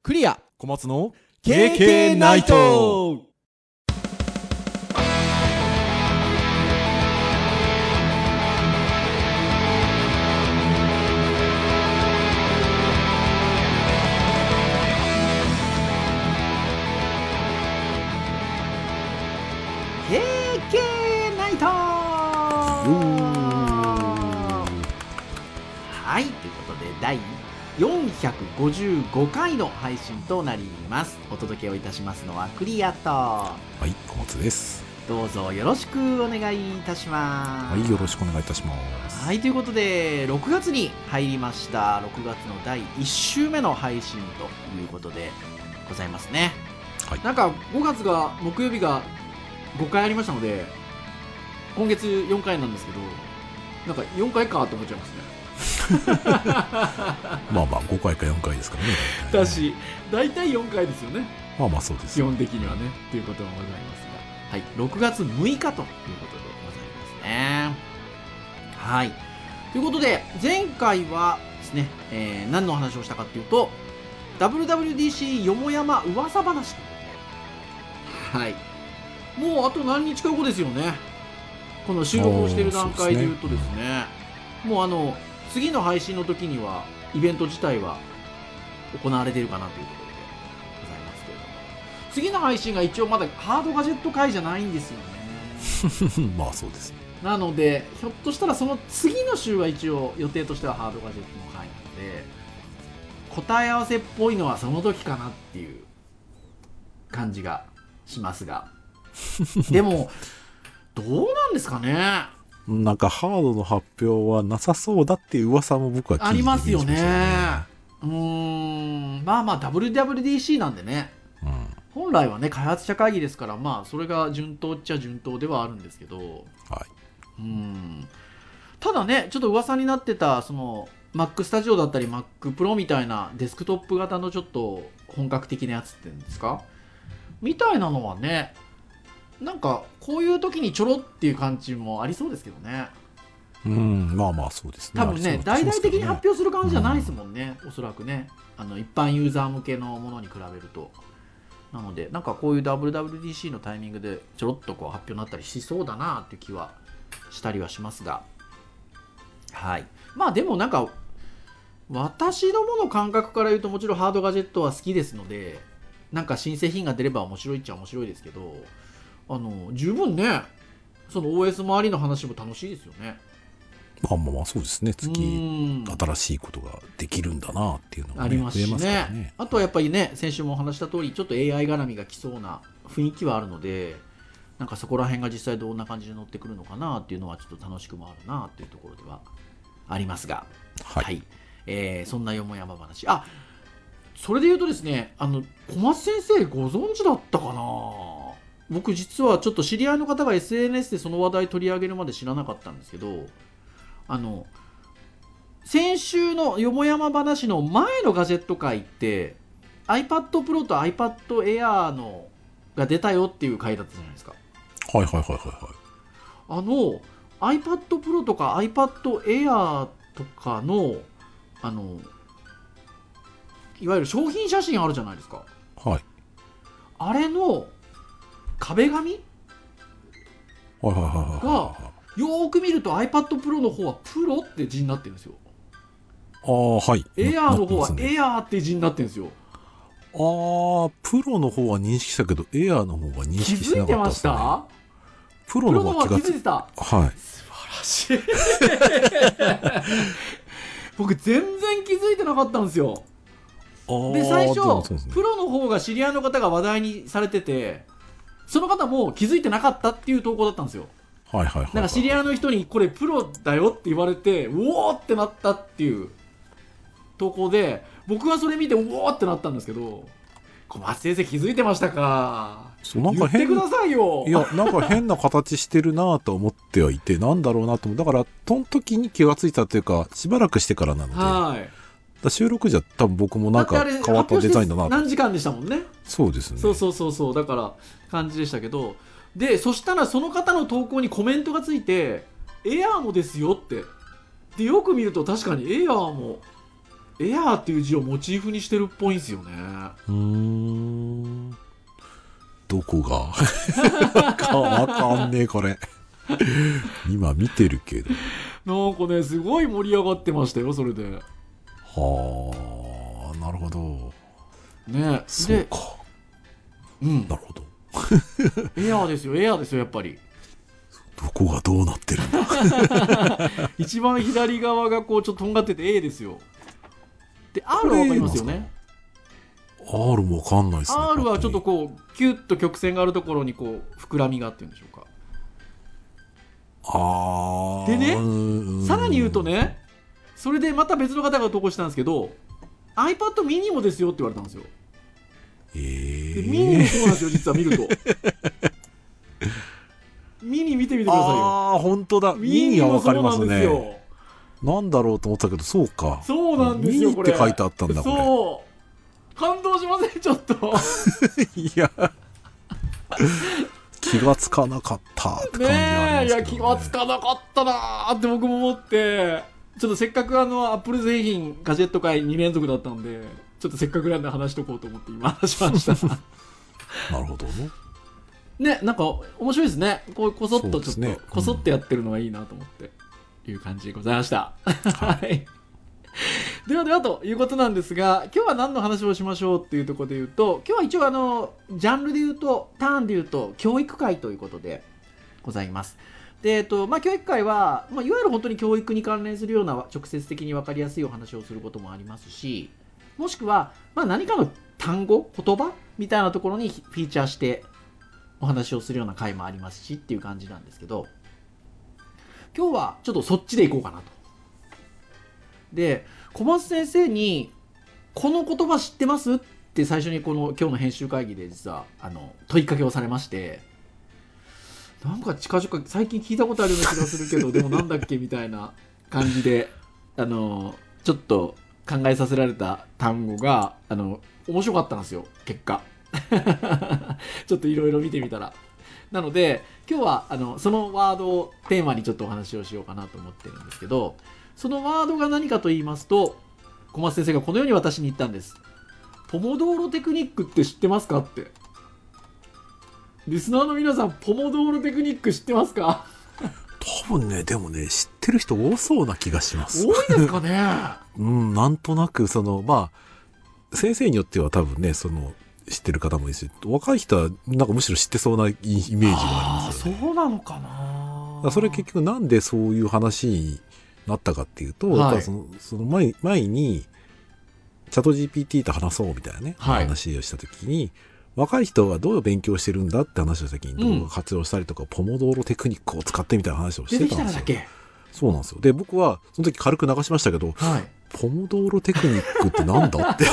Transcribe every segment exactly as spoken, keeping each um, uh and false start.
クリア小松のケーケー ナイト。ケーケー ナイト。はい、ということで第よんひゃくごじゅうごかいの配信となります。お届けをいたしますのはクリアと、はい、小松です。 どうぞよろしくお願いいたします。 はい、よろしくお願いいたします。 はい、ということでろくがつに入りました。ろくがつのだいいっ週目の配信ということでございますね。はい、なんかごがつが木曜日がごかいありましたので、今月よんかいなんですけど、なんかよんかいかと思っちゃいますね。 まあまあごかいかよんかいですからね。 だし、大体よんかいですよね。 まあまあそうです。 基本的にはね、ということがございますが、はい、ろくがつむいかということでございますね。はい。ということで、前回はですね、えー、何の話をしたかっていうと、ダブリューダブリューディーシー よもやま噂話ということで、はい。もうあと何日か後ですよね。この収録をしている段階でいうとですね、ですね、うん、もうあの、次の配信の時にはイベント自体は行われているかなというところでございますけれども、次の配信が一応まだハードガジェット回じゃないんですよね。 まあそうです。 なのでひょっとしたらその次の週は一応予定としてはハードガジェットの回なので、答え合わせっぽいのはその時かなっていう感じがしますがでもどうなんですかね。 なんかハードの発表はなさそうだっていう噂も僕は聞いて、ね、 ありますよね。うーん、まあまあ ダブリューダブリューディーシー なんでね、うん、本来はね開発者会議ですから、まあそれが順当っちゃ順当ではあるんですけど、はい、うーん、ただねちょっと噂になってたその Mac スタジオだったり Mac Pro みたいなデスクトップ型のちょっと本格的なやつっていうんですかみたいなのはね、なんかこういう時にちょろっていう感じもありそうですけどね。 うん、まあまあそうですね。 多分ね、大々的に発表する感じじゃないですもんね、うん、おそらくね、あの一般ユーザー向けのものに比べると。なのでなんかこういう ダブリューダブリューディーシー のタイミングでちょろっとこう発表になったりしそうだなっていう気はしたりはしますが、はい、まあでもなんか私どもの感覚から言うと、もちろんハードガジェットは好きですので、なんか新製品が出れば面白いっちゃ面白いですけど、あの十分ねその オーエス 周りの話も楽しいですよね。 まあまあまあそうですね。次新しいことができるんだなっていうのが、ね、ありますし ね, ますからね。 あとはやっぱりね、先週もお話した通りちょっと エーアイ 絡みが来そうな雰囲気はあるので、なんかそこら辺が実際どんな感じで乗ってくるのかなっていうのはちょっと楽しくもあるなっていうところではありますが、はい、はい、えー、そんなよもやま話、あ、それで言うとですね、あの小松先生ご存知だったかな。僕実はちょっと知り合いの方が エスエヌエス でその話題取り上げるまで知らなかったんですけど、あの先週のよもやま話の前のガジェット回って iPad Pro と iPad Air のが出たよっていう回だったじゃないですか。 はいはいはいはいはい。 あの iPad Pro とか iPad Air とかのあのいわゆる商品写真あるじゃないですか。 はい。 あれの壁紙がよーく見ると iPad Pro の方はプロって字になってるんですよ。 ああ、はい。 Air の方は Air って字になってるんですよ。 ああ、プロの方は認識したけど Air の方は認識してなかったですね。気づいてました？プロの方は気がつ気づいてた。 はい。 素晴らしい。僕全然気づいてなかったんですよ。で最初、ね、プロの方が知り合いの方が話題にされてて、その方も気づいてなかったっていう投稿だったんですよ。 はいはいはい、はい、 なんか知り合いの人にこれプロだよって言われてうおーってなったっていう投稿で、僕はそれ見てうおーってなったんですけど、小松先生気づいてましたか。 そう、なんか変、 言ってくださいよ。 いや、なんか変な形してるなと思ってはいてなんだろうなと思う。だからその時に気がついたというかしばらくしてからなので、はい、だ収録じゃ多分僕もなんか変わったデザインだなと。 何時間でしたもんね。 そうですね。 そうそうそうそう、だから感じでしたけど、でそしたらその方の投稿にコメントがついてエアーもですよって。でよく見ると確かにエアーもエアーっていう字をモチーフにしてるっぽいんですよね。 うーん、どこがかわかんねえこれ今見てるけど、 なんかねすごい盛り上がってましたよそれで。 はあ、なるほどね。 そうか、 うん、 なるほどエアーですよエアーですよやっぱり。 どこがどうなってるんだ一番左側がこうちょっととんがってて A ですよ。で R は分かりますよね。 R も分かんないですね。 R はちょっとこうキュッと曲線があるところにこう膨らみがあってるんでしょうか。 あでね、さらに言うとね、それでまた別の方が投稿したんですけど iPad mini もですよって言われたんですよ。 えー、 でミニもそうなんですよ実は見るとミニ見てみてくださいよ。 ああ本当だ、ミニは分かりますね。なんだろうと思ったけど、そうか、 そうなんですよ。 ミニって書いてあったんだ。これそう感動しませんちょっといや気がつかなかったって感じがありますけどね。 いや気がつかなかったなーって僕も思って、ちょっとせっかくあのアップル製品ガジェット界に連続だったんで、ちょっとせっかくなんで話しとこうと思って今話しましたなるほどね。 ね、なんか面白いですね。こうこそっとちょっと、 ね、 こそってやってるのがいいなと思っていう感じでございましたはいではではということなんですが、今日は何の話をしましょうっていうところで言うと、今日は一応あのジャンルで言うとターンで言うと教育会ということでございます。で、えっとまあ、教育会は、まあ、いわゆる本当に教育に関連するような直接的に分かりやすいお話をすることもありますし、もしくは、まあ、何かの単語言葉みたいなところにフィーチャーしてお話をするような回もありますしっていう感じなんですけど、今日はちょっとそっちでいこうかなと。で、小松先生にこの言葉知ってますって最初にこの今日の編集会議で実はあの問いかけをされまして、なんか近々最近聞いたことあるような気がするけどでもなんだっけみたいな感じであのちょっと考えさせられた単語があの面白かったんですよ結果ちょっといろいろ見てみたら。なので今日はあのそのワードをテーマにちょっとお話をしようかなと思ってるんですけど、そのワードが何かと言いますと、小松先生がこのように私に言ったんです。ポモドーロテクニックって知ってますかって。リスナーの皆さん、ポモドーロテクニック知ってますか？ 多分ね、でもね、知ってる人多そうな気がします。 多いですかねうん、なんとなくそのまあ先生によっては多分ね、その知ってる方もいるし、若い人はなんかむしろ知ってそうなイメージがありますよね。 あ、そうなのかな。 だそれ結局なんでそういう話になったかっていうと、はい、そのその 前, 前にチャット ジーピーティー と話そうみたいなね、はい、話をしたときに、若い人がどう勉強してるんだって話をしたときに動画活用したりとか、うん、ポモドーロテクニックを使ってみたいな話をしてたんですよ。出てきただけ。そうなんですよ。で僕はその時軽く流しましたけど、はい、ポモドーロテクニックってなんだって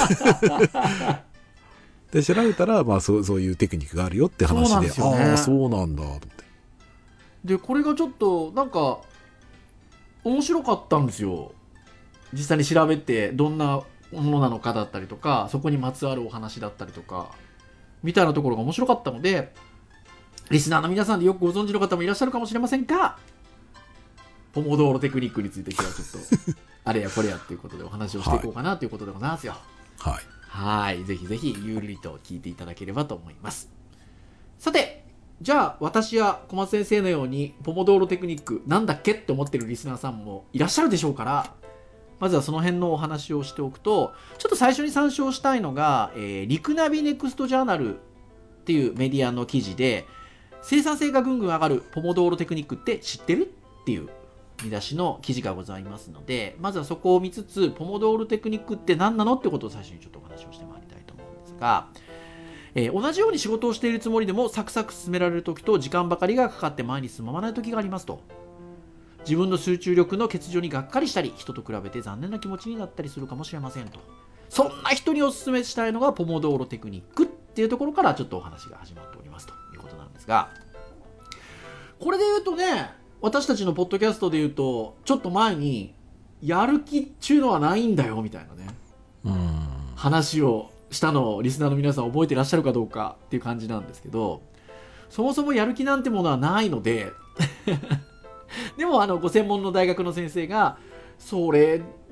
で調べたら、まあ、そう、そういうテクニックがあるよって話で、で、ね、ああそうなんだと思って。 でこれがちょっとなんか面白かったんですよ。実際に調べてどんなものなのかだったりとか、そこにまつわるお話だったりとかみたいなところが面白かったので、リスナーの皆さんでよくご存知の方もいらっしゃるかもしれませんが、ポモドーロテクニックについて今日はちょっとあれやこれやっていうことでお話をしていこうかなということでございますよ。 はい、 はい、ぜひぜひゆるりと聞いていただければと思います。さて、じゃあ私や小松先生のようにポモドーロテクニックなんだっけって思ってるリスナーさんもいらっしゃるでしょうから、まずはその辺のお話をしておくと、ちょっと最初に参照したいのが、えー、リクナビネクストジャーナルっていうメディアの記事で、生産性がぐんぐん上がるポモドーロテクニックって知ってるっていう見出しの記事がございますので、まずはそこを見つつ、ポモドーロテクニックって何なのってことを最初にちょっとお話をしてまいりたいと思うんですが、えー、同じように仕事をしているつもりでもサクサク進められるときと時間ばかりがかかって前に進まないときがありますと。自分の集中力の欠如にがっかりしたり、人と比べて残念な気持ちになったりするかもしれませんと。そんな人にお勧めしたいのがポモドーロテクニックっていうところからちょっとお話が始まっておりますということなんですが、これで言うとね、私たちのポッドキャストで言うと、ちょっと前にやる気っちゅうのはないんだよみたいなね、うん話をしたのをリスナーの皆さん覚えていらっしゃるかどうかっていう感じなんですけど、そもそもやる気なんてものはないのででもあのご専門の大学の先生がそれ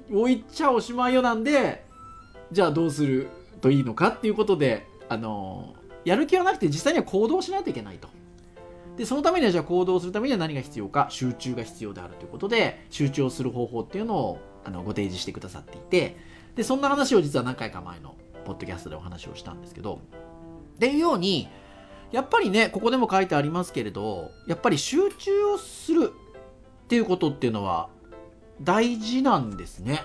置いちゃおしまいよなんで、じゃあどうするといいのかっていうことで、あのやる気はなくて実際には行動しないといけないと。でそのためにはじゃあ行動するためには何が必要か、集中が必要であるということで、集中をする方法っていうのをあのご提示してくださっていて、でそんな話を実は何回か前のポッドキャストでお話をしたんですけど、っていうようにやっぱりね、ここでも書いてありますけれど、やっぱり集中をするっていうことっていうのは大事なんですね。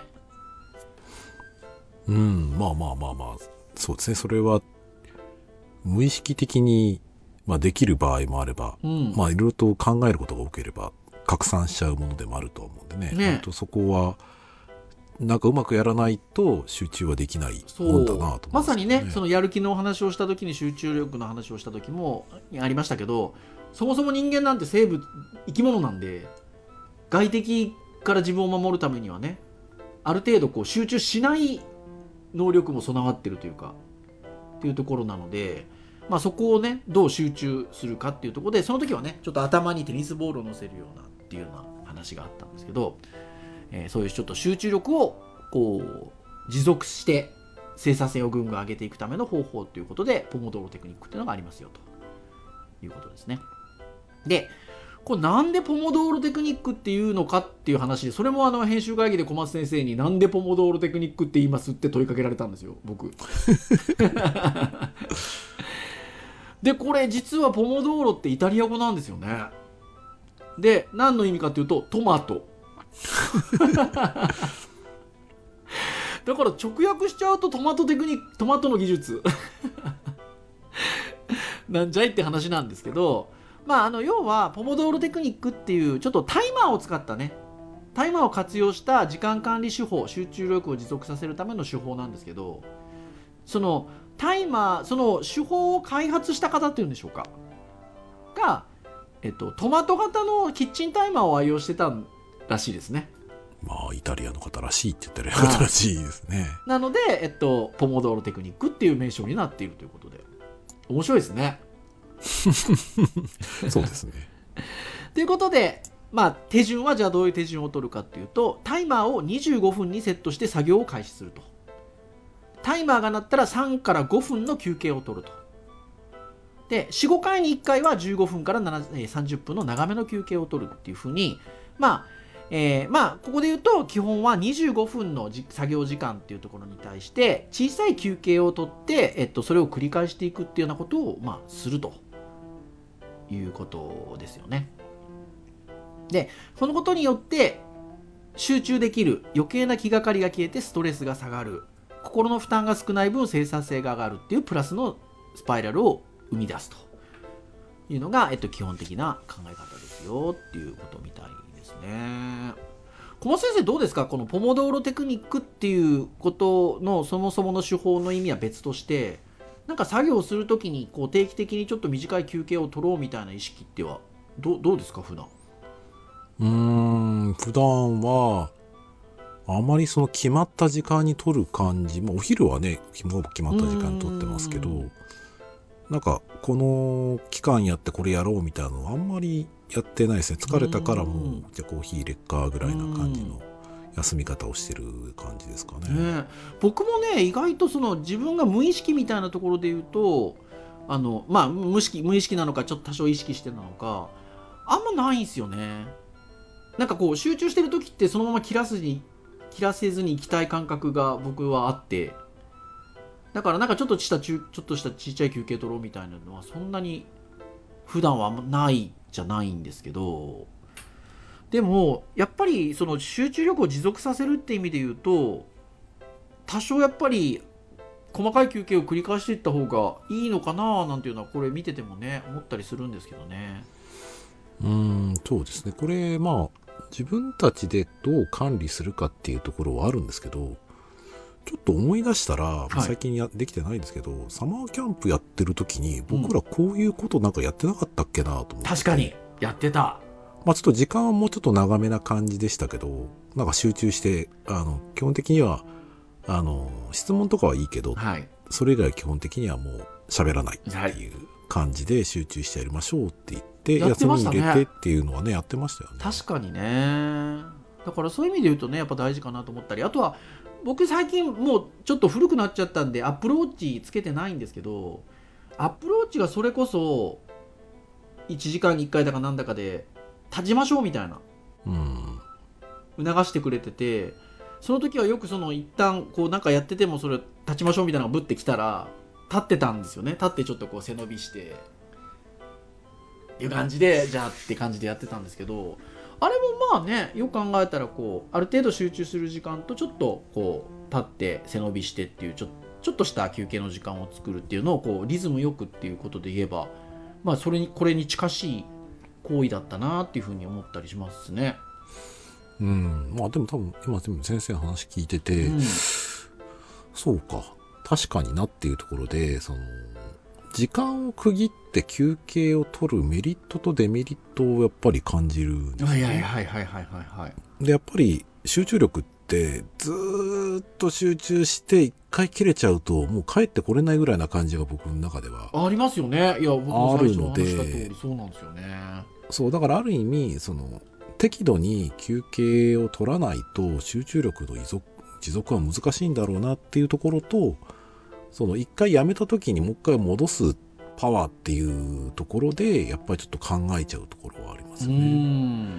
うん、まあまあまあまあ、そうですね。それは無意識的に、まあ、できる場合もあれば、うん、まあいろいろと考えることが多ければ拡散しちゃうものでもあると思うんでね。ね、本当そこはなんかうまくやらないと集中はできないもんだなと思いますね。 まさにね、そのやる気の話をした時に集中力の話をした時もありましたけど、そもそも人間なんて生物生き物なんで、外敵から自分を守るためにはね、ある程度こう集中しない能力も備わってるというかっていうところなので、まあ、そこをねどう集中するかっていうところで、その時はねちょっと頭にテニスボールを乗せるようなっていうような話があったんですけど、えー、そういうちょっと集中力をこう持続して生産性をぐんぐん上げていくための方法ということで、ポモドーロテクニックっていうのがありますよということですね。でこれなんでポモドーロテクニックっていうのかっていう話で、それもあの編集会議で小松先生になんでポモドーロテクニックって言いますって問いかけられたんですよ、僕。でこれ実はポモドーロってイタリア語なんですよね。で何の意味かっていうとトマト。だから直訳しちゃうとトマトテクニック、トマトの技術なんじゃいって話なんですけど、まあ、あの要はポモドーロテクニックっていうちょっとタイマーを使ったね、タイマーを活用した時間管理手法、集中力を持続させるための手法なんですけど、そのタイマー、その手法を開発した方っていうんでしょうかが、えっと、トマト型のキッチンタイマーを愛用してたらしいですね。 まあイタリアの方らしいって言ったら方らしいですね。 なので、えっと、ポモドーロテクニックっていう名称になっているということで、面白いですね。 そうですね。 ということで、まあ、手順はじゃあどういう手順を取るかっていうと、タイマーをにじゅうごふんにセットして作業を開始すると。タイマーが鳴ったらさんからごふんの休憩を取ると。で、よん、ごかいにいっかいはじゅうごふんからさんじゅっぷんの長めの休憩を取るっていうふうに、まあ、えー、まあ、ここで言うと基本はにじゅうごふんの作業時間っていうところに対して小さい休憩を取って、えっと、それを繰り返していくっていうようなことを、まあ、するということですよね。で、そのことによって集中できる、余計な気がかりが消えてストレスが下がる、心の負担が少ない分生産性が上がるっていうプラスのスパイラルを生み出すというのが、えっと、基本的な考え方ですよっていうことみたいですね。小松先生どうですか、このポモドーロテクニックっていうことのそもそもの手法の意味は別として、なんか作業をするときにこう定期的にちょっと短い休憩を取ろうみたいな意識っては ど, どうですか普段。 うーん普段はあまりその決まった時間に取る感じ、まあ、お昼はね決まった時間に取ってますけど、なんかこの期間やってこれやろうみたいなのはあんまりやってないですね。疲れたからもうじゃあコーヒー入れっかぐらいな感じの休み方をしてる感じですかね。 ね、僕もね意外とその自分が無意識みたいなところで言うと、あのまあ無意識、無意識なのかちょっと多少意識してなのかあんまないんですよね。なんかこう集中してる時ってそのまま切らずに切らせずに行きたい感覚が僕はあって、だからなんかちょっとしたちょっとしたちっちゃい休憩取ろうみたいなのはそんなに普段はないじゃないんですけど、でもやっぱりその集中力を持続させるって意味で言うと、多少やっぱり細かい休憩を繰り返していった方がいいのかななんていうのはこれ見ててもね思ったりするんですけどね。 うーんそうですね。これまあ自分たちでどう管理するかっていうところはあるんですけど、ちょっと思い出したら、はい、最近やできてないんですけど、サマーキャンプやってる時に僕らこういうことなんかやってなかったっけなと思って、うん、 確かにやってた。 まあちょっと時間はもうちょっと長めな感じでしたけど、なんか集中してあの基本的にはあの質問とかはいいけど、はい、それ以外は基本的にはもう喋らないっていう感じで集中してやりましょうって言って、はい、休み入れてっていうのはねやってましたよね。 確かにね。 だからそういう意味で言うとねやっぱ大事かなと思ったり、あとは僕最近もうちょっと古くなっちゃったんでアップルウォッチつけてないんですけど、アップルウォッチがそれこそいちじかんにいっかいだかなんだかで立ちましょうみたいな、うん、促してくれてて、その時はよくその一旦こうなんかやっててもそれ立ちましょうみたいなのがブッてきたら立ってたんですよね。立ってちょっとこう背伸びしてっていう感じでじゃあって感じでやってたんですけど、あれもまあねよく考えたらこうある程度集中する時間とちょっとこう立って背伸びしてっていうちょ、ちょっとした休憩の時間を作るっていうのをこうリズムよくっていうことで言えば、まあそれにこれに近しい行為だったなっていうふうに思ったりしますね。 うん、まあでも多分今でも先生の話聞いてて、うん、そうか確かになっていうところで、その時間を区切って休憩を取るメリットとデメリットをやっぱり感じるんですね。 はいはいはいはいはいはい。 でやっぱり集中力ってずーっと集中して一回切れちゃうともう帰ってこれないぐらいな感じが僕の中ではありますよね。いや僕も最初の話した通りそうなんですよね。 そうだからある意味その適度に休憩を取らないと集中力の持続、持続は難しいんだろうなっていうところと、その一回やめた時にもう一回戻すパワーっていうところでやっぱりちょっと考えちゃうところはありますよね。うん、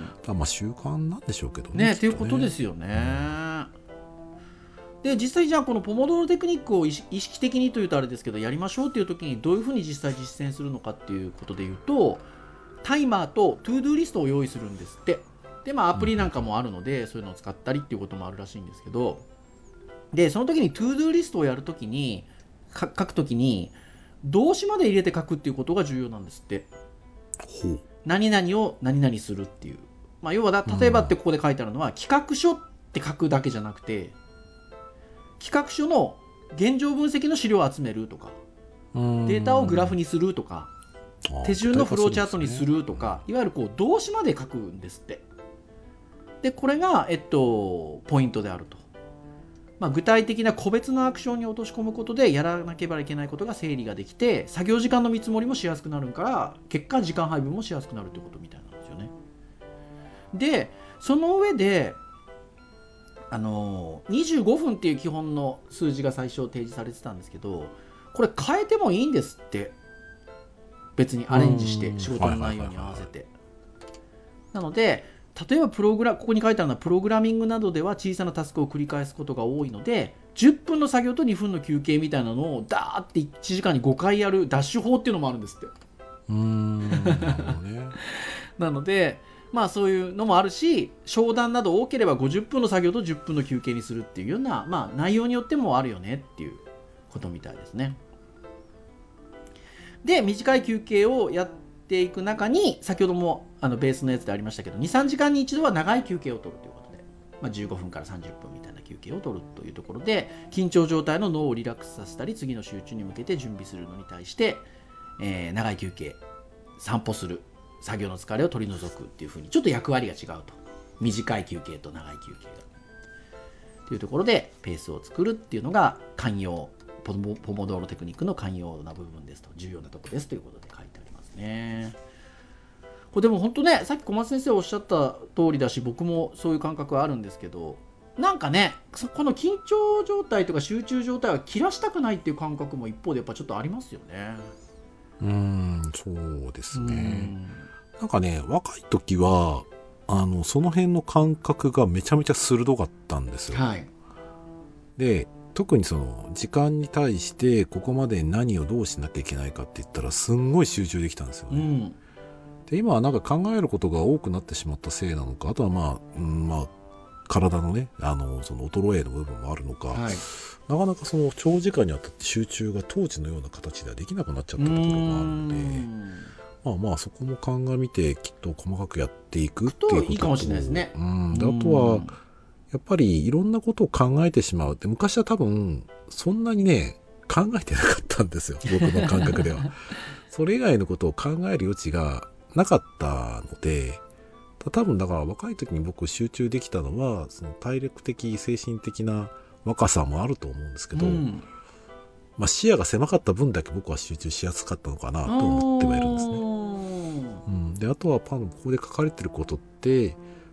だまあ習慣なんでしょうけどね。 ねっていうことですよね。うん、で実際じゃあこのポモドーロテクニックを意識的にというとあれですけどやりましょうっていう時にどういうふうに実際実践するのかっていうことでいうと、タイマーとトゥードゥーリストを用意するんですって。でまあアプリなんかもあるので、うん、そういうのを使ったりっていうこともあるらしいんですけど、でその時にトゥードゥーリストをやる時に書くときに動詞まで入れて書くっていうことが重要なんですって。 ほう。 何々を何々するっていう、まあ、要はだ例えばってここで書いてあるのは、うん、企画書って書くだけじゃなくて企画書の現状分析の資料を集めるとか、データをグラフにするとか、手順のフローチャートにするとか、いわゆるこう動詞まで書くんですって。でこれが、えっと、ポイントであると。まあ、具体的な個別のアクションに落とし込むことでやらなければいけないことが整理ができて、作業時間の見積もりもしやすくなるから結果時間配分もしやすくなるということみたいなんですよね。でその上であのにじゅうごふんっていう基本の数字が最初提示されてたんですけど、これ変えてもいいんですって。別にアレンジして仕事の内容に合わせて。なので例えばプログラここに書いてあるのはプログラミングなどでは小さなタスクを繰り返すことが多いので、じゅっぷんの作業とにふんの休憩みたいなのをダーっていちじかんにごかいやるダッシュ法っていうのもあるんですって。 うーんなるほどね。 なのでまあそういうのもあるし、商談など多ければごじゅっぷんの作業とじゅっぷんの休憩にするっていうような、まあ、内容によってもあるよねっていうことみたいですね。で短い休憩をやっていく中に先ほどもあのベースのやつでありましたけど にさんじかんに一度は長い休憩を取るということで、まあ、じゅうごふんからさんじゅっぷんみたいな休憩を取るというところで、緊張状態の脳をリラックスさせたり次の集中に向けて準備するのに対して、えー、長い休憩、散歩する、作業の疲れを取り除くっていう風にちょっと役割が違うと。短い休憩と長い休憩がというところでペースを作るっていうのが肝要、ポモドーロテクニックの肝要な部分ですと、重要なところですということで書いてありますね。これでも本当ね、さっき小松先生おっしゃった通りだし、僕もそういう感覚はあるんですけど、なんかねこの緊張状態とか集中状態は切らしたくないっていう感覚も一方でやっぱちょっとありますよね。 うーんそうですね。なんかね若い時はあのその辺の感覚がめちゃめちゃ鋭かったんですよ。 はい、で特にその時間に対してここまで何をどうしなきゃいけないかって言ったらすんごい集中できたんですよね。うん、で今はなんか考えることが多くなってしまったせいなのか、あとはまあ、うん、まあ体のねあのその衰えの部分もあるのか、はい、なかなかその長時間にわたって集中が当時のような形ではできなくなっちゃったところがあるので、まあまあそこも鑑みてきっと細かくやっていくっていうことといいかもしれないですね。 うん、であとはやっぱりいろんなことを考えてしまうって、昔は多分そんなにね考えてなかったんですよ僕の感覚では。それ以外のことを考える余地がなかったので、多分だから若い時に僕集中できたのはその体力的精神的な若さもあると思うんですけど、うん、まあ、視野が狭かった分だけ僕は集中しやすかったのかなと思ってはいるんですね。うん、であとはパンここで書かれてることって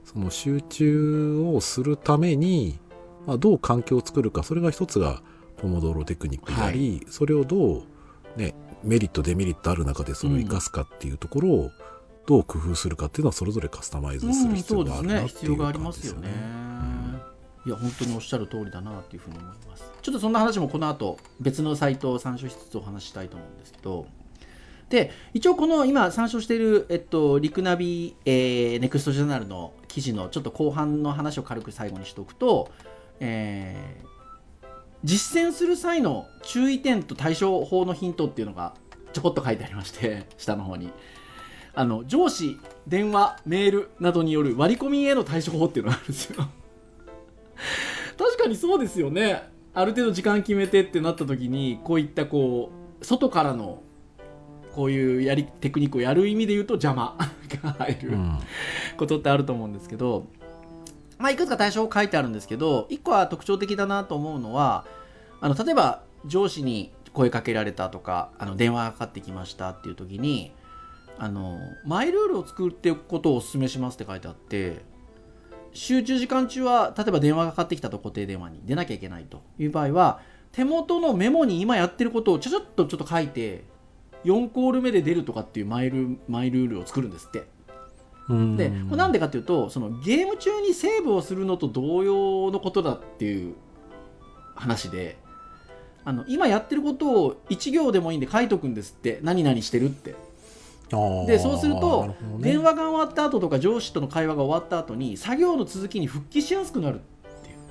その集中をするために、まあ、どう環境を作るか、それが一つがポモドーロテクニックであり、はい、それをどう、ね、メリットデメリットある中でそれを生かすかっていうところをどう工夫するかっていうのはそれぞれカスタマイズする必要があるなっていう感じですよね。 いや本当におっしゃる通りだなっていうふうに思います。ちょっとそんな話もこの後別のサイトを参照しつつお話したいと思うんですけど、で一応この今参照している、えっと、リクナビ、えー、ネクストジャーナルの記事のちょっと後半の話を軽く最後にしておくと、えー、実践する際の注意点と対処法のヒントっていうのがちょこっと書いてありまして、下の方にあの上司、電話、メールなどによる割り込みへの対処法っていうのがあるんですよ確かにそうですよね。ある程度時間決めてってなった時にこういったこう外からのこういうやりテクニックをやる意味で言うと邪魔が入る、うん、ことってあると思うんですけど、まあ、いくつか対処法書いてあるんですけど、いっこは特徴的だなと思うのは、あの例えば上司に声かけられたとか、あの電話がかかってきましたっていう時に、あのマイルールを作っておくことをお勧めしますって書いてあって、集中時間中は例えば電話がかかってきたと固定電話に出なきゃいけないという場合は、手元のメモに今やってることをちょちょっとちょっと書いてよんコール目で出るとかっていうマイル、マイルールを作るんですって。うんでこれなんでかっていうと、そのゲーム中にセーブをするのと同様のことだっていう話で、あの今やってることをいち行でもいいんで書いとくんですって。何々してるって。でそうすると、ね、電話が終わった後とか上司との会話が終わった後に作業の続きに復帰しやすくなるっていう、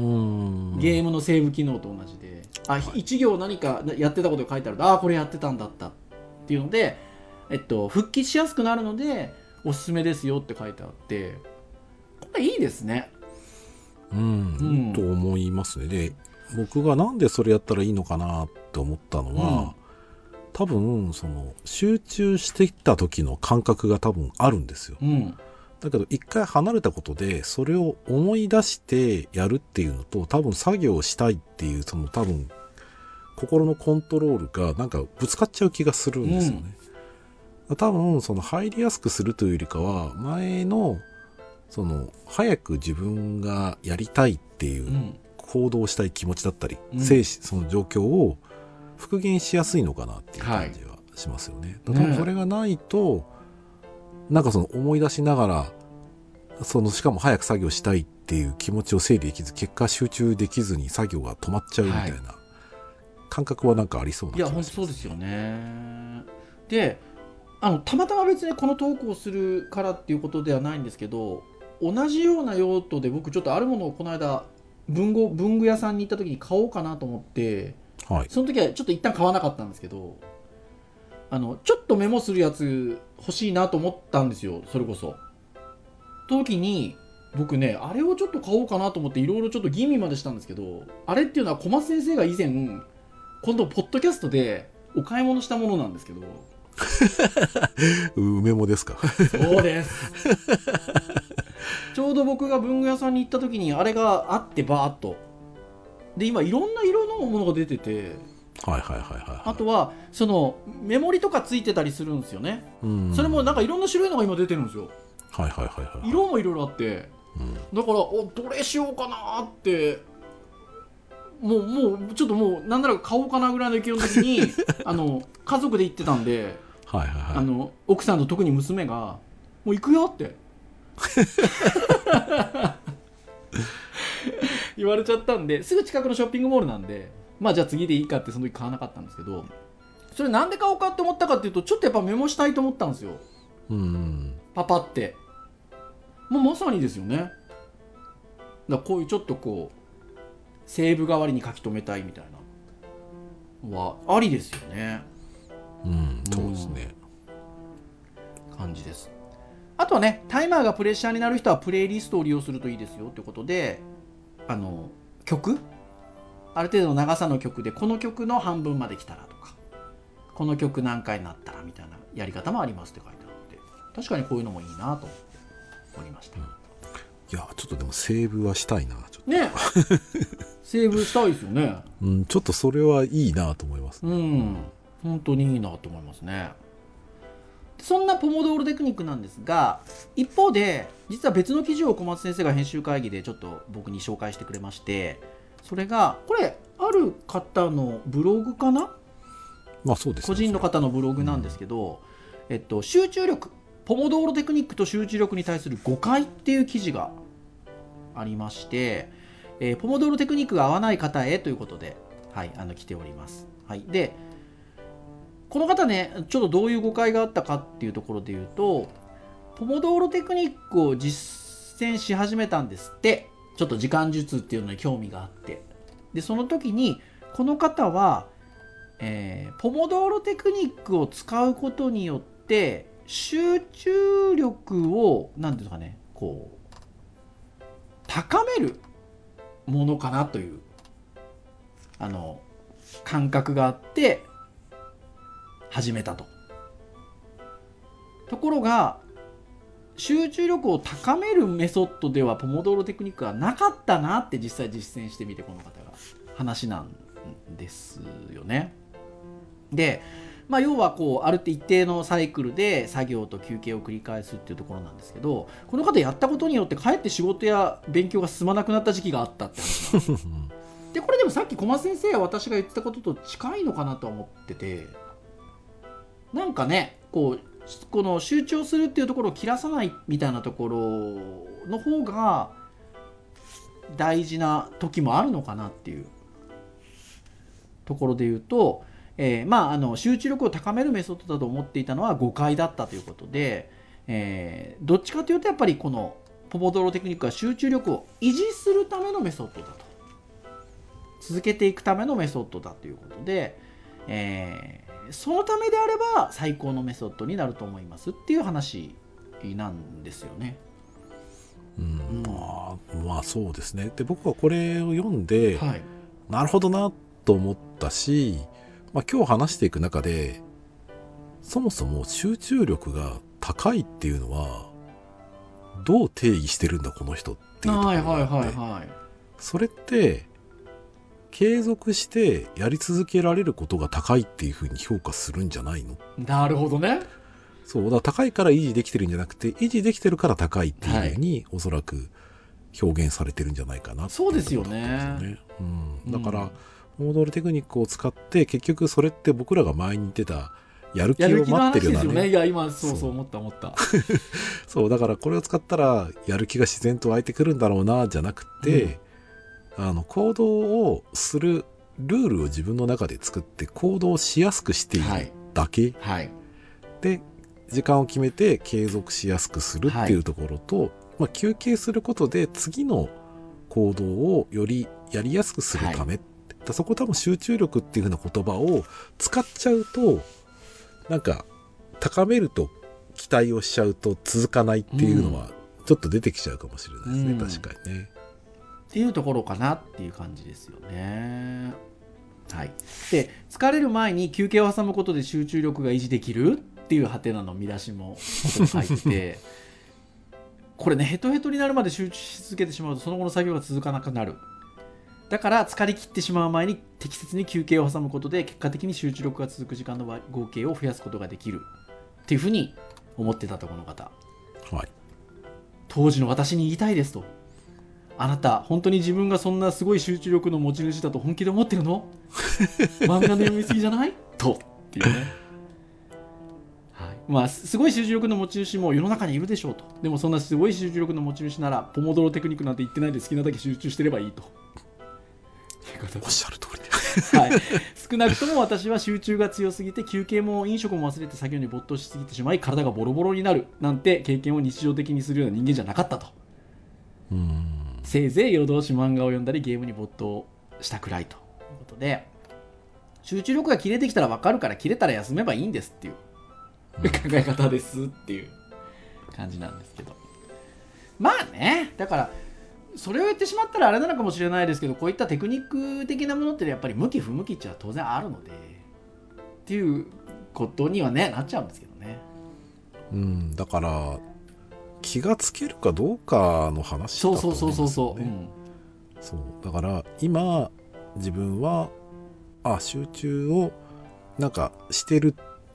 うんゲームのセーブ機能と同じで、あ、はい、いち行何かやってたことが書いてあると、あこれやってたんだったっていうので、えっと、復帰しやすくなるのでおすすめですよって書いてあって、これいいですね。 うん、うん、と思いますね。で僕がなんでそれやったらいいのかなって思ったのは、うん多分その集中してきた時の感覚が多分あるんですよ、うん、だけど一回離れたことでそれを思い出してやるっていうのと、多分作業したいっていうその多分心のコントロールがなんかぶつかっちゃう気がするんですよね、うん、多分その入りやすくするというよりかは、前のその早く自分がやりたいっていう行動したい気持ちだったり、うん、精神その状況を復元しやすいのかなっていう感じはしますよね。はい、多分それがないと、ね、なんかその思い出しながら、そのしかも早く作業したいっていう気持ちを整理できず、結果集中できずに作業が止まっちゃうみたいな感覚はなんかありそうな気がします。 いや本当そうですよね。で、あのたまたま別にこのトークをするからっていうことではないんですけど、同じような用途で僕ちょっとあるものをこの間文具文具屋さんに行った時に買おうかなと思って。はい、その時はちょっと一旦買わなかったんですけど、あのちょっとメモするやつ欲しいなと思ったんですよ。それこそ時に僕ね、あれをちょっと買おうかなと思っていろいろちょっと吟味までしたんですけど、あれっていうのは小松先生が以前今度ポッドキャストでお買い物したものなんですけど梅もですか？ そうですちょうど僕が文具屋さんに行った時にあれがあって、バーっとで今いろんな色のものが出てて、 はいはいはいはい、はい、 あとはそのメモリとかついてたりするんですよね。うんそれもなんかいろんな種類のが今出てるんですよ。 はいはいはいはい、 色もいろいろあって、うん、だからおどれしようかなってもうもうちょっともうなんなら買おうかなぐらいの勢いの時にあの家族で行ってたんで、はいはいはい、あの奥さんと特に娘がもう行くよって言われちゃったんで、すぐ近くのショッピングモールなんで、まあじゃあ次でいいかってその時買わなかったんですけど、それなんで買おうかって思ったかっていうと、ちょっとやっぱメモしたいと思ったんですよ。うんパパってもうまさにですよね。だからこういうちょっとこうセーブ代わりに書き留めたいみたいなのはありですよね。 うんそうですね、 感じです。あとはね、タイマーがプレッシャーになる人はプレイリストを利用するといいですよということで、あの曲ある程度の長さの曲でこの曲の半分まで来たらとか、この曲何回になったらみたいなやり方もありますって書いてあって、確かにこういうのもいいなと思っておりました、うん、いやちょっとでもセーブはしたいなちょっとねセーブしたいですよね、 うん、ちょっとそれはいいなと思います、ね、 うん本当にいいなと思いますね。 そんなポモドーロテクニックなんですが、一方で実は別の記事を小松先生が編集会議でちょっと僕に紹介してくれまして、それがこれある方のブログかな、 まあそうですね、 個人の方のブログなんですけど、うん、えっと、集中力、ポモドーロテクニックと集中力に対する誤解っていう記事がありまして、えー、ポモドーロテクニックが合わない方へということで、はい、あの来ております。はい、でこの方ね、ちょっとどういう誤解があったかっていうところで言うと、ポモドーロテクニックを実践し始めたんですって。ちょっと時間術っていうのに興味があって、でその時にこの方は、えー、ポモドーロテクニックを使うことによって集中力を何ていうのかね、こう高めるものかなというあの感覚があって始めたと。ところが集中力を高めるメソッドではポモドーロテクニックはなかったなって実際実践してみてこの方が話なんですよね。で、まあ、要はこうある一定のサイクルで作業と休憩を繰り返すっていうところなんですけど、この方やったことによってかえって仕事や勉強が進まなくなった時期があったって話なんですでこれでもさっき小松先生や私が言ってたことと近いのかなと思ってて、なんかね、こうこの集中するっていうところを切らさないみたいなところの方が大事な時もあるのかなっていうところで言うと、えー、まああの集中力を高めるメソッドだと思っていたのは誤解だったということで、えー、どっちかというとやっぱりこのポモドーロテクニックは集中力を維持するためのメソッドだと、続けていくためのメソッドだということで、えーそのためであれば最高のメソッドになると思いますっていう話なんですよね。 うん、まあ、まあそうですね。で僕はこれを読んで、はい、なるほどなと思ったし、まあ、今日話していく中でそもそも集中力が高いっていうのはどう定義してるんだこの人っていうところがあって、はいはいはいはい、それって継続してやり続けられることが高いっていう風に評価するんじゃないの？ なるほどね。 そうだから高いから維持できてるんじゃなくて維持できてるから高いっていう風に、はい、おそらく表現されてるんじゃないかなっていう、 そうですよね、 うん、だから、うん、ポモドーロテクニックを使って結局それって僕らが前に言ってたやる気を待ってるようなね。やる気の話ですよね。 いや今そうそう思った思ったそうだからこれを使ったらやる気が自然と湧いてくるんだろうなじゃなくて、うんあの行動をするルールを自分の中で作って行動しやすくしているだけ、はいはい、で時間を決めて継続しやすくするっていうところと、はいまあ、休憩することで次の行動をよりやりやすくするため、はい、だそこ多分集中力っていう風な言葉を使っちゃうとなんか高めると期待をしちゃうと続かないっていうのはちょっと出てきちゃうかもしれないですね、うん、確かにねっていうところかなっていう感じですよね。はい。で、疲れる前に休憩を挟むことで集中力が維持できるっていうハテナの見出しも書いてて、これね、ヘトヘトになるまで集中し続けてしまうとその後の作業が続かなくなる。だから疲れ切ってしまう前に適切に休憩を挟むことで結果的に集中力が続く時間の合計を増やすことができるっていうふうに思ってたとこの方。はい。当時の私に言いたいですと。あなた本当に自分がそんなすごい集中力の持ち主だと本気で思ってるの？漫画の読みすぎじゃない？とっていうね、はい、まあすごい集中力の持ち主も世の中にいるでしょうと。でもそんなすごい集中力の持ち主ならポモドーロテクニックなんて言ってないで好きなだけ集中してればいいとおっしゃる通りで、はい、少なくとも私は集中が強すぎて休憩も飲食も忘れて作業に没頭しすぎてしまい体がボロボロになるなんて経験を日常的にするような人間じゃなかったと。うーんせいぜい夜通し漫画を読んだりゲームに没頭したくらいということで、集中力が切れてきたら分かるから切れたら休めばいいんですっていう、うん、考え方ですっていう感じなんですけど、まあね、だからそれを言ってしまったらあれなのかもしれないですけど、こういったテクニック的なものってやっぱり向き不向きっちゃ当然あるのでっていうことにはねなっちゃうんですけどね。 うんだから気がつけるかどうかの話だと思うんですよね。そうそうそうそう、うん、そうだから今自分はあ集中をなんかしてる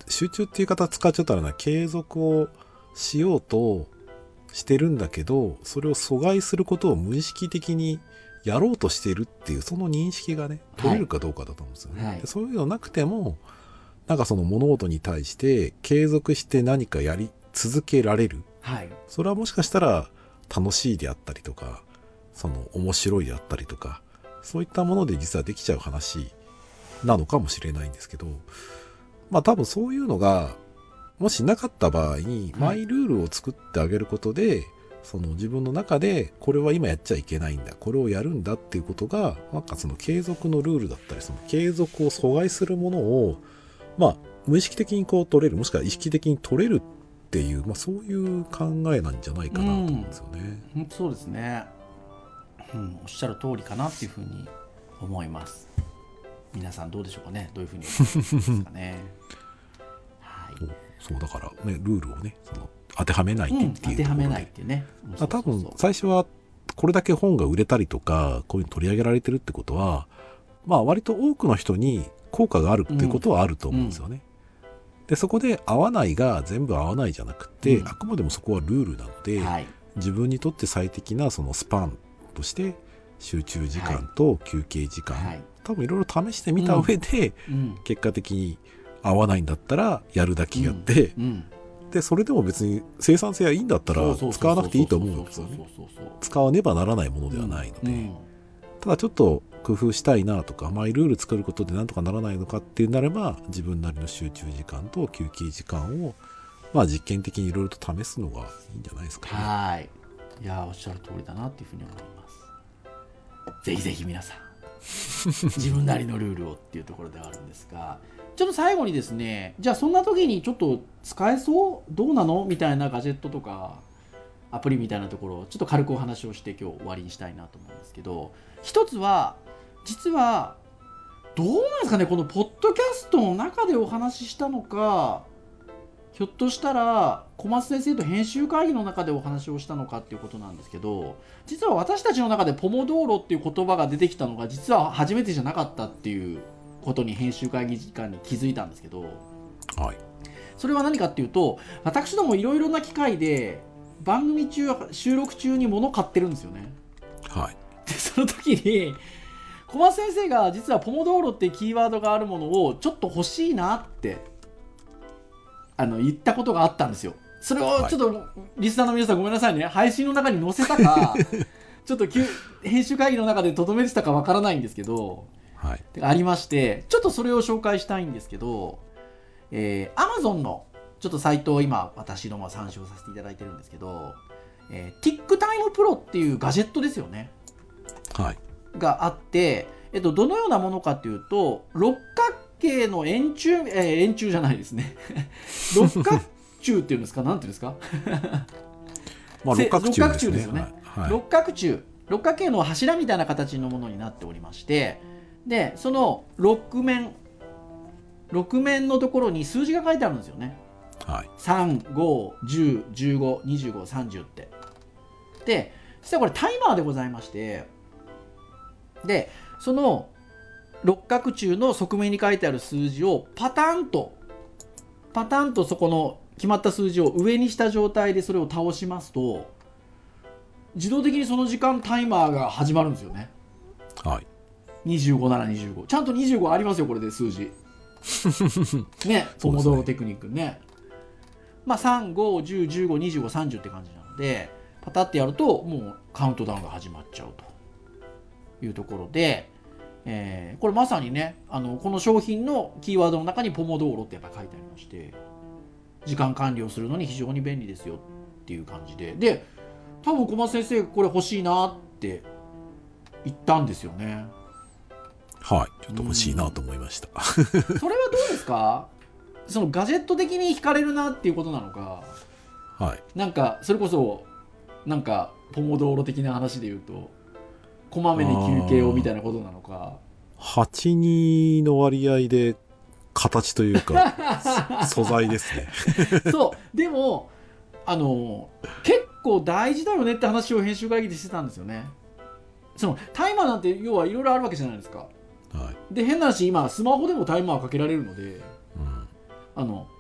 集中っていう言い方使っちゃったらな、継続をしようとしてるんだけど、それを阻害することを無意識的にやろうとしてるっていう、その認識がね、取れるかどうかだと思うんですよね。はい、そういうのなくても、なんかその物事に対して継続して何かやり続けられる。はい、それはもしかしたら楽しいであったりとか、その面白いであったりとか、そういったもので実はできちゃう話なのかもしれないんですけど、まあ多分そういうのがもしなかった場合に、マイルールを作ってあげることで、はい、その自分の中でこれは今やっちゃいけないんだ、これをやるんだっていうことが、なんかその継続のルールだったり、その継続を阻害するものを、まあ無意識的にこう取れる、もしくは意識的に取れるっていう、まあそういう考えなんじゃないかなと思うんですよね。 うん、そうですね。うん、おっしゃる通りかなっていうふうに思います。皆さんどうでしょうかね。どういうふうに思いますかね。はい。 そうだからね、ルールをね、その当てはめないっていう、うん、当てはめないっていうね。 そうそうそう、多分最初はこれだけ本が売れたりとか、こういうの取り上げられてるってことは、まあ割と多くの人に効果があるっていうことはあると思うんですよね。うんうん、でそこで合わないが全部合わないじゃなくて、うん、あくまでもそこはルールなので、はい、自分にとって最適なそのスパンとして集中時間と休憩時間、はい、多分いろいろ試してみた上で、うん、結果的に合わないんだったらやるだけやって、うんうん、でそれでも別に生産性はいいんだったら使わなくていいと思うんですよね。使わねばならないものではないので、うんうん、ただちょっと工夫したいなとか、マイルール作ることでなんとかならないのかっていうなれば、自分なりの集中時間と休憩時間を、まあ、実験的にいろいろと試すのがいいんじゃないですかね。 はい、いやおっしゃる通りだなっていうふうに思います。ぜひぜひ皆さん自分なりのルールをっていうところではあるんですが、ちょっと最後にですね、じゃあそんな時にちょっと使えそうどうなのみたいなガジェットとかアプリみたいなところをちょっと軽くお話をして今日終わりにしたいなと思うんですけど、一つは実はどうなんですかね、このポッドキャストの中でお話ししたのか、ひょっとしたら小松先生と編集会議の中でお話をしたのかっていうことなんですけど、実は私たちの中でポモドーロっていう言葉が出てきたのが実は初めてじゃなかったっていうことに編集会議時間に気づいたんですけど、 はい、 それは何かっていうと、私どもいろいろな機会で番組中収録中に物買ってるんですよね。 はい、 でその時に小松先生が実はポモドーロっていうキーワードがあるものをちょっと欲しいなってあの言ったことがあったんですよ。それをちょっとリスナーの皆さんごめんなさいね、配信の中に載せたかちょっと編集会議の中でとどめてたかわからないんですけど、はい、ありまして、ちょっとそれを紹介したいんですけど、えー、Amazon のちょっとサイトを今私どもは参照させていただいてるんですけど、えー、TickTime Pro っていうガジェットですよね、 はい、 があって、えっと、どのようなものかというと、六角形の円柱、えー、円柱じゃないですね六角柱っていうんですか、なんていうんですかまあ六角柱ですね。 六角柱ですよね、 はいはい、 六角柱、六角形の柱みたいな形のものになっておりまして、でそのろく面ろく面のところに数字が書いてあるんですよね、 はい、 さん、ご、じゅう、じゅうご、にじゅうご、さんじゅうって。で実はこれタイマーでございまして、でその六角柱の側面に書いてある数字をパタンとパタンとそこの決まった数字を上にした状態でそれを倒しますと、自動的にその時間タイマーが始まるんですよね。 はい、 にじゅうごならにじゅうご、ちゃんとにじゅうごありますよこれで数字ね、ポモドーロテクニックね。まあさん、ご、じゅう、じゅうご、にじゅうご、さんじゅうって感じなので、パタってやるともうカウントダウンが始まっちゃうというところで、えー、これまさにね、あのこの商品のキーワードの中にポモドーロってやっぱ書いてありまして、時間管理をするのに非常に便利ですよっていう感じで、で多分小松先生これ欲しいなって言ったんですよね。 はい、ちょっと欲しいなと思いました、 うん、それはどうですか、そのガジェット的に惹かれるなっていうことなのか、 はい、 なんかそれこそなんかポモドーロ的な話で言うとこまめに休憩をみたいなことなのか、 はちにの割合で形というか素材ですねそうでもあの結構大事だよねって話を編集会議でしてたんですよね。そのタイマーなんて要はいろいろあるわけじゃないですか、 はい、 で変な話今スマホでもタイマーかけられるので、 うん、 あの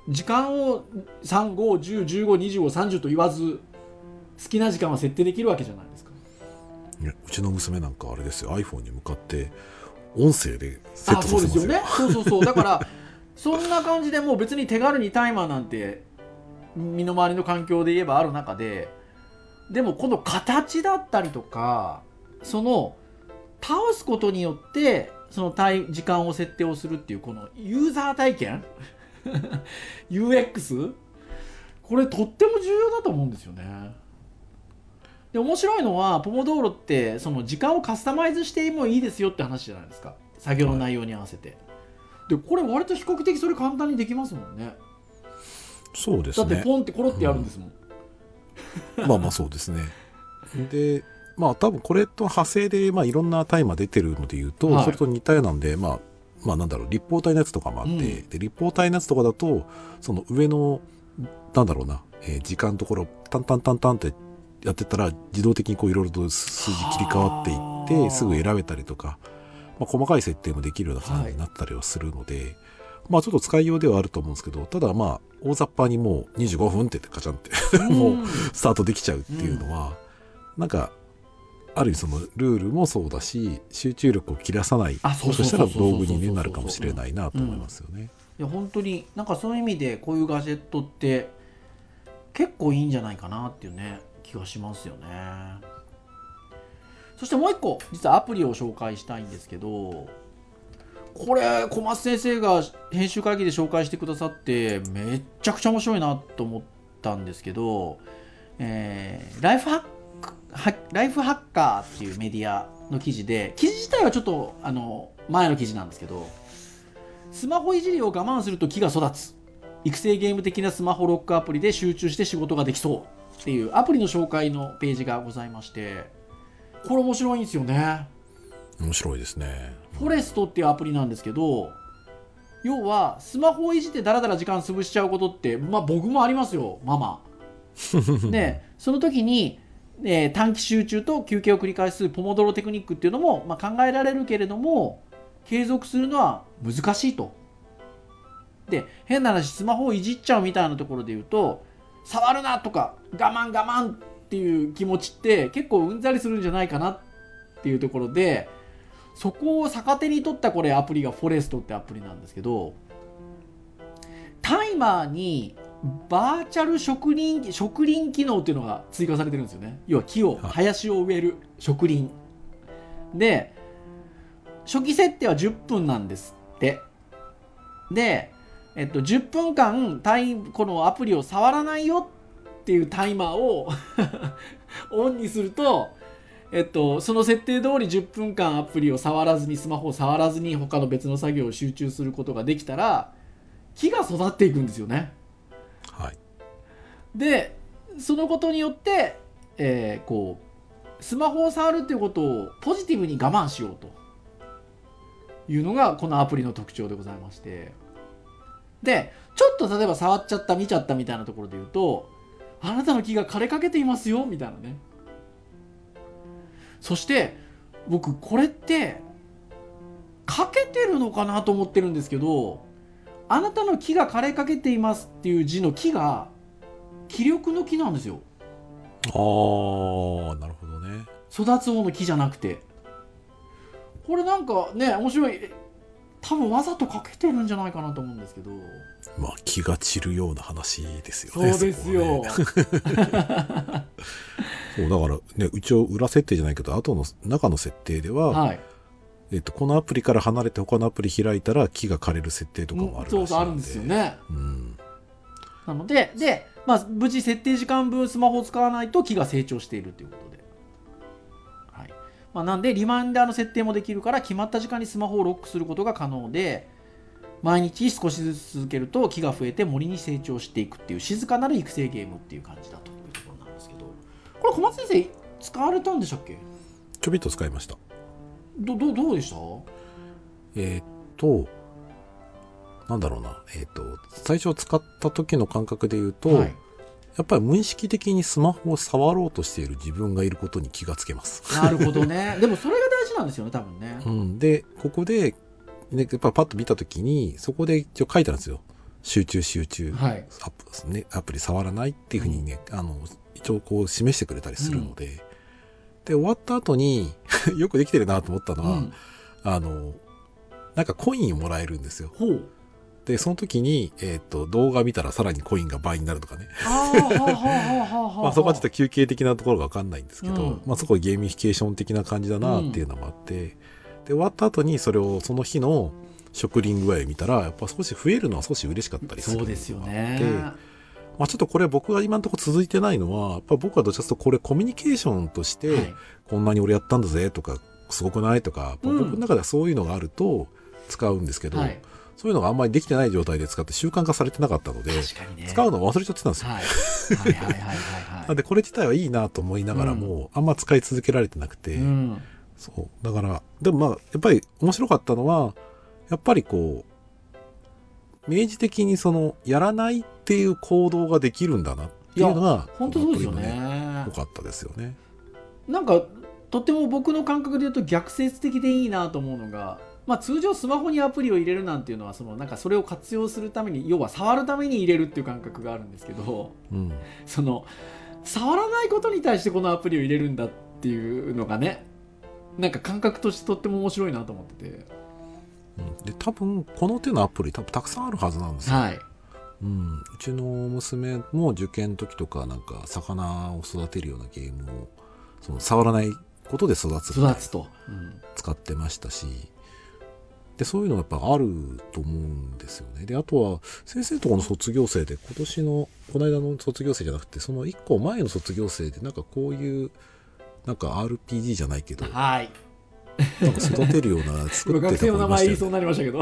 時間をさん、ご、じゅう、じゅうご、にじゅうご、さんじゅうと言わず好きな時間は設定できるわけじゃないですか。 いやうちの娘なんかあれですよ iPhone に向かって音声でセットさせますよ。 あ、そうですよね。そうそうそう。だからそんな感じでもう別に手軽にタイマーなんて身の回りの環境で言えばある中で、でもこの形だったりとかその倒すことによってその時間を設定をするっていうこのユーザー体験ユーエックス これとっても重要だと思うんですよね。で面白いのはポモドーロってその時間をカスタマイズしてもいいですよって話じゃないですか、作業の内容に合わせて。でこれ割と比較的それ簡単にできますもんね。 そうですね。 だってポンってコロってやるんですもん、 うん、まあまあそうですね。でまあ多分これと派生で、まあ、いろんなタイマー出てるのでいうと、はい、それと似たようなんで、まあ、まあなんだろう立方体のやつとかもあって、うん、で立方体のやつとかだとその上のなんだろうな、えー、時間のところタンタンタンタンってやってたら自動的にこういろいろと数字切り替わっていってすぐ選べたりとか、まあ、細かい設定もできるような感じになったりはするので、はい、まあちょっと使いようではあると思うんですけど、ただまあ大雑把にもうにじゅうごふんってカチャンってもうスタートできちゃうっていうのは、うん、なんかある意味そのルールもそうだし集中力を切らさないもしかしたら道具になるかもしれないなと思いますよね。 いや本当になんかそういう意味でこういうガジェットって結構いいんじゃないかなっていうね気がしますよね。そしてもう一個実はアプリを紹介したいんですけど、これ小松先生が編集会議で紹介してくださってめっちゃくちゃ面白いなと思ったんですけど、えー、ライフハックライフハッカーっていうメディアの記事で、記事自体はちょっとあの前の記事なんですけど、スマホいじりを我慢すると木が育つ育成ゲーム的なスマホロックアプリで集中して仕事ができそうっていうアプリの紹介のページがございまして、これ面白いんですよね。 面白いですね。 フォレストっていうアプリなんですけど、要はスマホをいじってダラダラ時間潰しちゃうことってまあ僕もありますよママでその時に、えー、短期集中と休憩を繰り返すポモドロテクニックっていうのも、まあ、考えられるけれども継続するのは難しいと。で変な話スマホをいじっちゃうみたいなところで言うと触るなとか我慢我慢っていう気持ちって結構うんざりするんじゃないかなっていうところで、そこを逆手に取ったこれアプリがフォレストってアプリなんですけど、タイマーにバーチャル植林植林機能っていうのが追加されてるんですよね。要は木を林を植える植林で、初期設定はじゅっぷんなんですって。で、えっと、じゅっぷんかんタイこのアプリを触らないよっていうタイマーをオンにすると、えっと、その設定通りじゅっぷんかんアプリを触らずにスマホを触らずに他の別の作業を集中することができたら木が育っていくんですよね。 はい、 でそのことによって、えー、こうスマホを触るっていうことをポジティブに我慢しようというのがこのアプリの特徴でございまして、でちょっと例えば触っちゃった見ちゃったみたいなところで言うと、あなたの木が枯れかけていますよみたいなね。そして僕これってかけてるのかなと思ってるんですけど、あなたの木が枯れかけていますっていう字の木が気力の木なんですよ。 あー、なるほどね。 育つ方の木じゃなくて、これなんかね面白い、多分わざとかけてるんじゃないかなと思うんですけど、 まあ気が散るような話ですよね。 そうですよ、ね、 そうだからね、一応裏設定じゃないけど後の中の設定では、はい、えっと、このアプリから離れて他のアプリ開いたら木が枯れる設定とかもあるらしいので、 そうそうあるんですよね、 うん、 なのでで、まあ、無事設定時間分スマホを使わないと木が成長しているということで、はい、まあ、なんでリマインダーの設定もできるから決まった時間にスマホをロックすることが可能で、毎日少しずつ続けると木が増えて森に成長していくっていう静かなる育成ゲームっていう感じだというところなんですけど、これ小松先生使われたんでしたっけ？ ちょびっと使いました。 ど, ど, どうでした？ えー、っとなんだろうな、えー、っと最初使った時の感覚で言うと、はい、やっぱり無意識的にスマホを触ろうとしている自分がいることに気がつけます。 なるほどね。でもそれが大事なんですよね多分ね、 うん、でここで、ね、やっぱパッと見た時にそこで一応書いてあるんですよ。 集中集中、 はい、 アプ、ね、アプリ触らないっていうふうにね、うん、あの一応こう示してくれたりするので、うん、で終わった後によくできてるなと思ったのは、うん、あのなんかコインをもらえるんですよ。 ほう。 でその時に、えーと、動画見たらさらにコインが倍になるとかね。 あまあそこはちょっと休憩的なところが分かんないんですけど、うん、まあそこはゲーミフィケーション的な感じだなっていうのもあって、うん、で終わった後にそれをその日の食リン具合見たらやっぱ少し増えるのは少し嬉しかったりするのがあって、 そうですよね。 まあ、ちょっとこれ僕が今のところ続いてないのはやっぱ僕はどちらかというとこれコミュニケーションとして、はい、こんなに俺やったんだぜとかすごくないとか、うん、僕の中ではそういうのがあると使うんですけど、はい、そういうのがあんまりできてない状態で使って習慣化されてなかったので、ね、使うの忘れちゃってたんですよ。はい、はいはいはいはいはい。なんでこれ自体はいいなと思いながらも、うん、あんま使い続けられてなくて、うん、そうだからでもまあやっぱり面白かったのはやっぱりこう明示的にそのやらないっていう行動ができるんだなっていうのが本当そうですよね。 良かったですよね。 なんかとっても僕の感覚で言うと逆説的でいいなと思うのが、まあ、通常スマホにアプリを入れるなんていうのはそのなんかそれを活用するために要は触るために入れるっていう感覚があるんですけど、うん、その触らないことに対してこのアプリを入れるんだっていうのがね、なんか感覚としてとっても面白いなと思ってて。 で多分この手のアプリ多分たくさんあるはずなんですよ、 はいうん、うちの娘も受験の時とかなんか魚を育てるようなゲームをその触らないことで育つ育つと、うん、 使ってましたし、でそういうのがやっぱあると思うんですよね。であとは先生とこの卒業生で今年のこの間の卒業生じゃなくてそのいっこまえの卒業生でなんかこういうなんか アールピージー じゃないけど、 はいなんか育てるような作ってた子いましたよね。学生の名前言いそうになりましたけど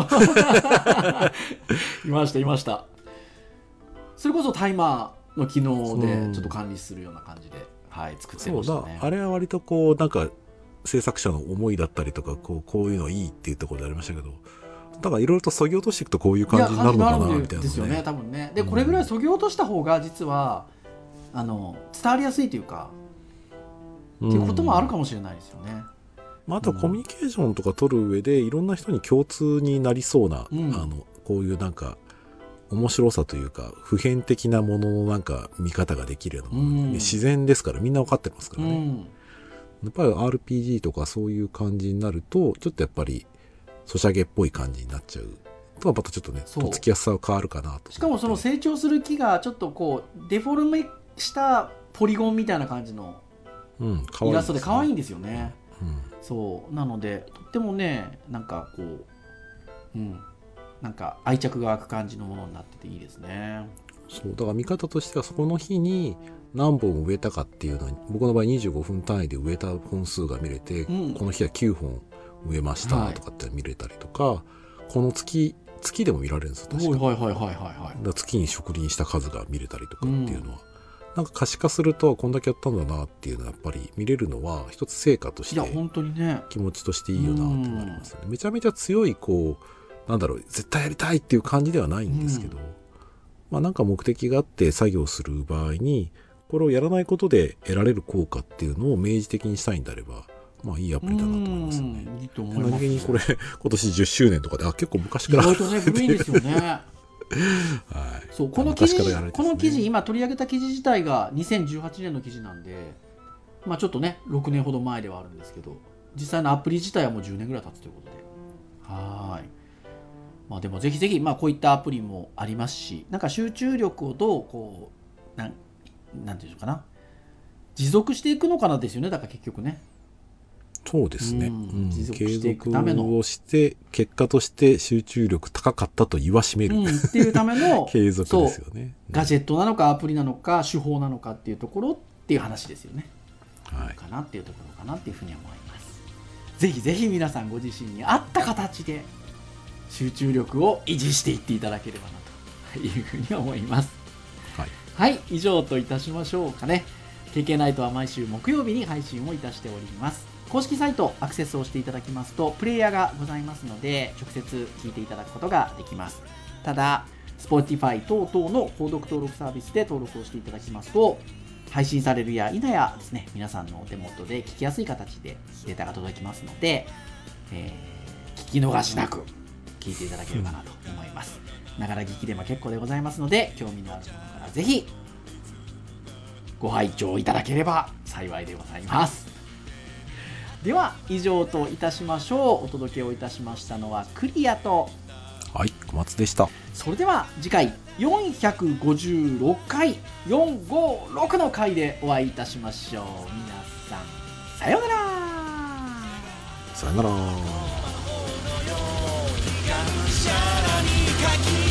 いましたいました。それこそタイマーの機能でちょっと管理するような感じで、はい、作ってましたね。 そうだ、あれは割とこうなんか制作者の思いだったりとかこうこういうのいいっていうところでありましたけど、だからいろいろと削ぎ落としていくとこういう感じになるのかなみたいな、ね、 ですよね多分ね。でこれぐらい削ぎ落とした方が実はあの伝わりやすいというか、うん、っていうこともあるかもしれないですよね。 まあ、あとはコミュニケーションとか取る上でいろんな人に共通になりそうな、うん、あのこういうなんか面白さというか普遍的なもののなんか見方ができるようなもの、うん、自然ですからみんな分かってますからね、うん、やっぱり アールピージー とかそういう感じになるとちょっとやっぱりソシャゲっぽい感じになっちゃうとはまたちょっとねとっつきやすさが変わるかなと。 しかもその成長する木がちょっとこうデフォルメしたポリゴンみたいな感じのイラストで可愛いんですよね、うん、そうなのでとってもねなんかこう、うん、なんか愛着が湧く感じのものになってていいですね。 そうだから見方としてはそこの日に何本植えたかっていうのは僕の場合にじゅうごふん単位で植えた本数が見れて、うん、この日はきゅうほん植えましたとかって見れたりとか、はい、この月月でも見られるんですよ確かに、はいはいはいはいはい、だ月に植林した数が見れたりとかっていうのは、うんなんか可視化するとこんだけやったんだなっていうのはやっぱり見れるのは一つ成果としていや本当にね気持ちとしていいよなってなりますね。めちゃめちゃ強いこうなんだろう絶対やりたいっていう感じではないんですけど、うん、まあなんか目的があって作業する場合にこれをやらないことで得られる効果っていうのを明示的にしたいんであればまあいいアプリだなと思いますよね。 いいと思いますね。 何気にこれ今年じゅっしゅうねんとかであ結構昔から意外とね古いんですよねはい、そうこの記事、ね、この記事今取り上げた記事自体がにせんじゅうはちねんの記事なんで、まあ、ちょっとねろくねんほど前ではあるんですけど実際のアプリ自体はもうじゅうねんぐらい経つということではい、まあ、でもぜひぜひ、まあ、こういったアプリもありますしなんか集中力をどうこうなん、なんていうのかな持続していくのかなですよねだから結局ねそうですね、うん、持続していくための継続をして結果として集中力高かったと言わしめる、 うん、っていうための継続ですよね、 うん、ガジェットなのかアプリなのか手法なのかっていうところっていう話ですよね、はい、かなっていうところかなっていうふうに思います。ぜひぜひ皆さんご自身に合った形で集中力を維持していっていただければなというふうに思います。はい、はい、以上といたしましょうかね。 ケーケー ナイトは毎週木曜日に配信をいたしております。公式サイトアクセスをしていただきますとプレイヤーがございますので直接聞いていただくことができます。ただ Spotify 等々の購読登録サービスで登録をしていただきますと配信されるや否やですね皆さんのお手元で聞きやすい形でデータが届きますので、えー、聞き逃しなく聞いていただければなと思います。 ながら聞きでも結構でございますので、興味のあるものからぜひご拝聴いただければ幸いでございます。では以上といたしましょう。お届けをいたしましたのはクリアと、 はい、小松でした。 それでは次回よんひゃくごじゅうろっかいよんごろくの回でお会いいたしましょう。皆さんさようなら。 さようなら。